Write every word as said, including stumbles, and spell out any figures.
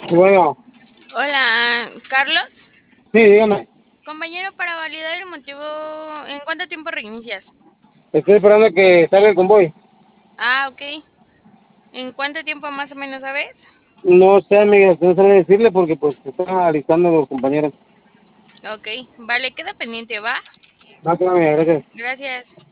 Bueno, Hola, Carlos. sí, dígame. Compañero, para validar el motivo, ¿en cuánto tiempo reinicias? Estoy esperando que salga el convoy. Ah, ok. ¿En cuánto tiempo más o menos sabes? No sé, amiga, no sabe decirle porque pues se están alistando los compañeros. Ok, vale, queda pendiente, ¿va? Va, que va, amiga, gracias. Gracias.